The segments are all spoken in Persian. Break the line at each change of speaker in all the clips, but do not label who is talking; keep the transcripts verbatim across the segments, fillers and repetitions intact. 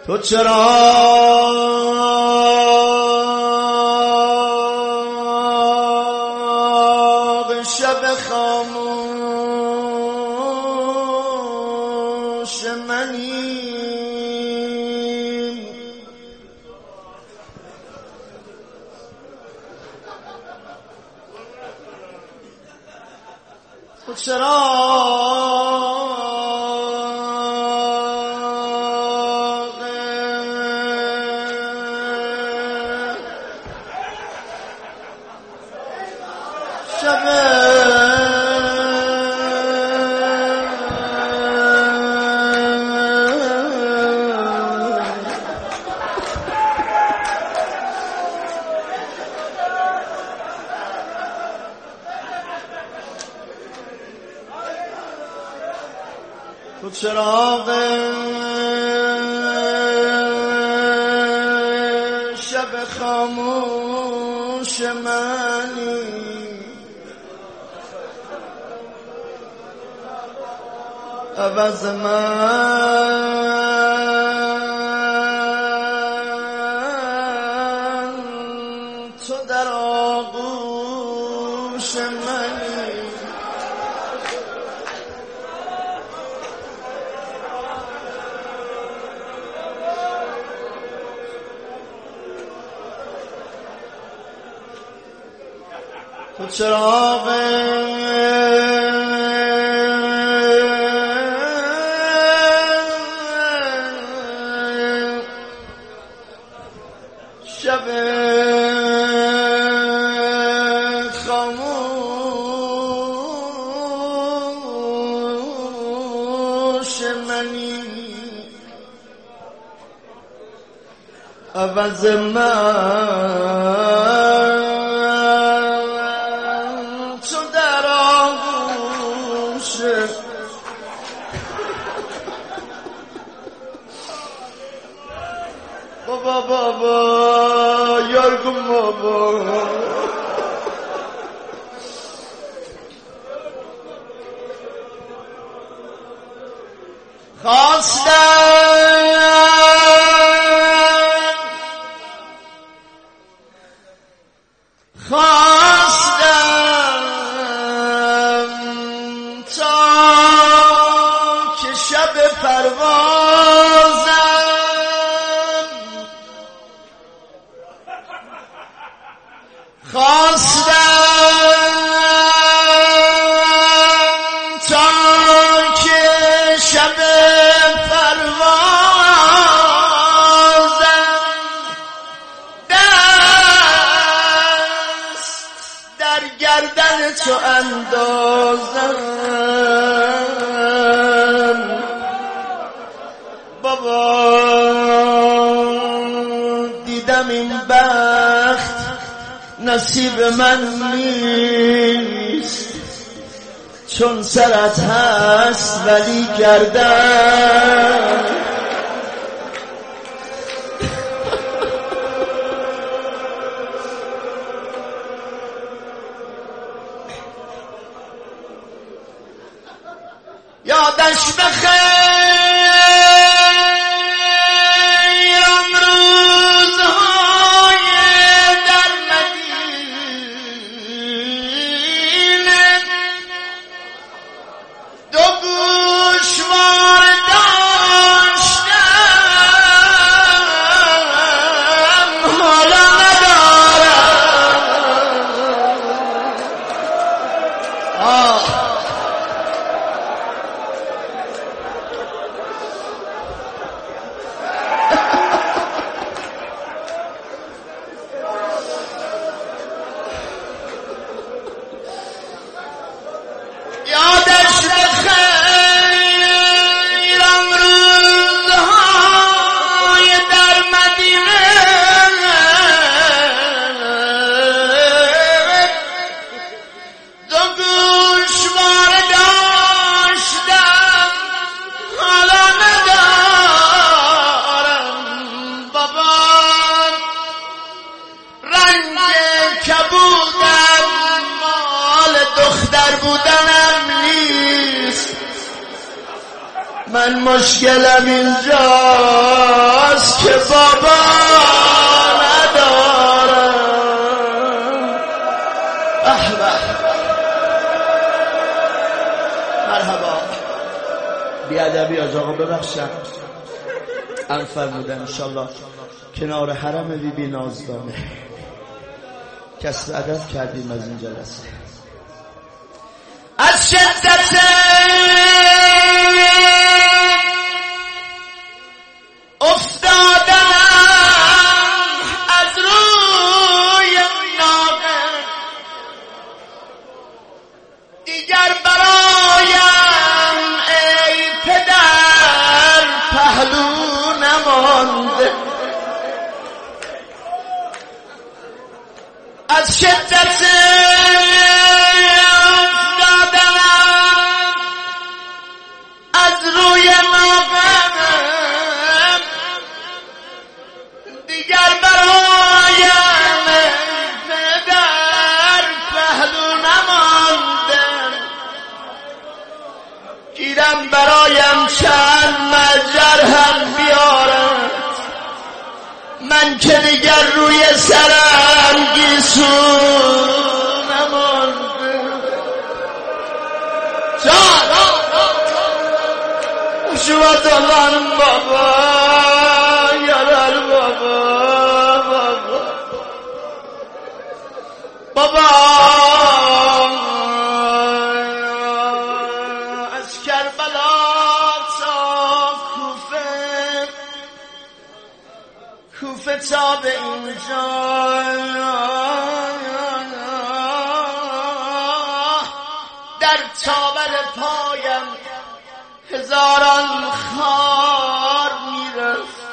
تو چرا شب خاموش منی، تو چرا شب تو چراغ شب خاموش منی، عوض من تو در آغوش منی. تو چراغ شب خاموش منی، عوض من تو در آغوش. بابا بابا یارگم بابا خواستم خواستم تا که شب پروازم خواستم تا که شب پروازم دست در گردن تو اندازم. بابا دیدم این بخت نصیب من نیست، چون سرت هست ولی گردن. یادش بخیر من مشکلم اینجاست که بابا ندارم. احبه مرحبا. بیادبی از آقا ببخشم، ام فرمودن انشالله کنار حرم بی بی نازدانه کسب ادب کردیم از این جلسه. از شدت افتادنم از روی ناقه دیگر برایم ای پدر پهلو نمانده. از شدت افتادنم از روی ناقه دیگر برایم پدر پهلو نمانده. گیرم برایم چند مجر هم بیارد من که دیگر روی سرم گیسو نمانده. جان شما دلان بابا یارال بابا بابا بابا از کربلا تا کوفه کوفه تا به اینجا در تابل پایم هزاران خار میرفت.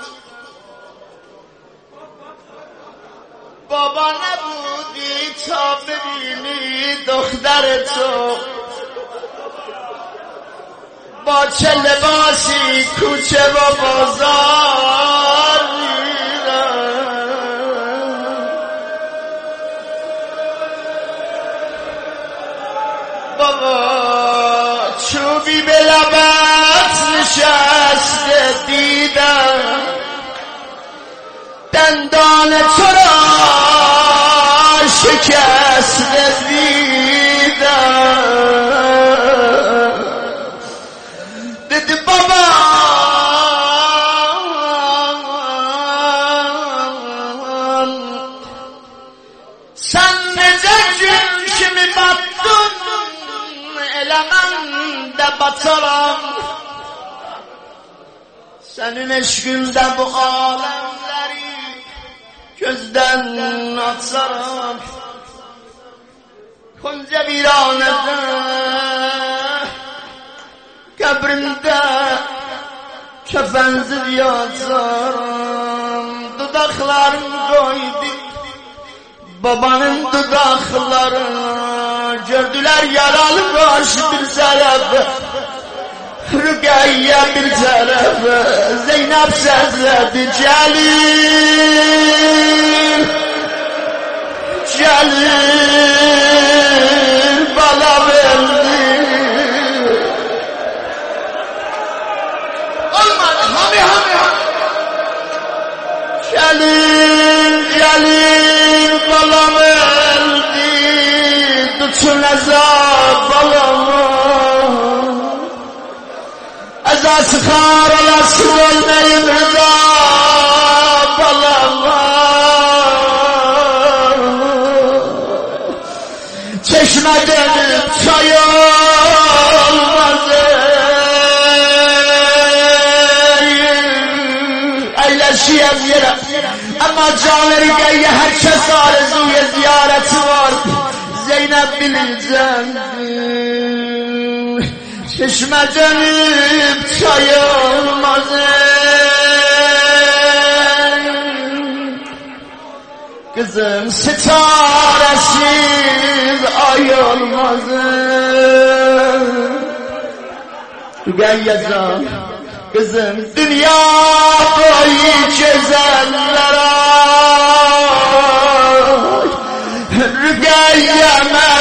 بابا نبودی تا ببینی دختر تو با چه لباسی کوچه و بازار بابا چوبی به لبت نشسته دیدم دندان تو را شکسته دیدم. دیدی بابا sen neceksin kimi battın elemen de batarım senin eşkinde bu alemleri gözden atarım. Konca viranede kabrinde kefensiz yatarım. Dudaklarım koydu babanın dudakları gördüler yaralı baş bir tarafı Rüqeyye bir tarafı Zeynep sözledi Celil Celil bala verdi. Olmadı hami hami hami Celil Celil bala verdi tutun azab balama azası khar alası olmayın rıza balama çeşme dönüp çay olmaz eyleşiyem yere ama canları gayye herkes arzuya ziyareti var. Zeynep bileceksin çeşme dönüp çay olmaz kızım sitaresiz ay olmaz. Rüqeyye can kızım dünya boyu güzeller ay Rüqeyye'me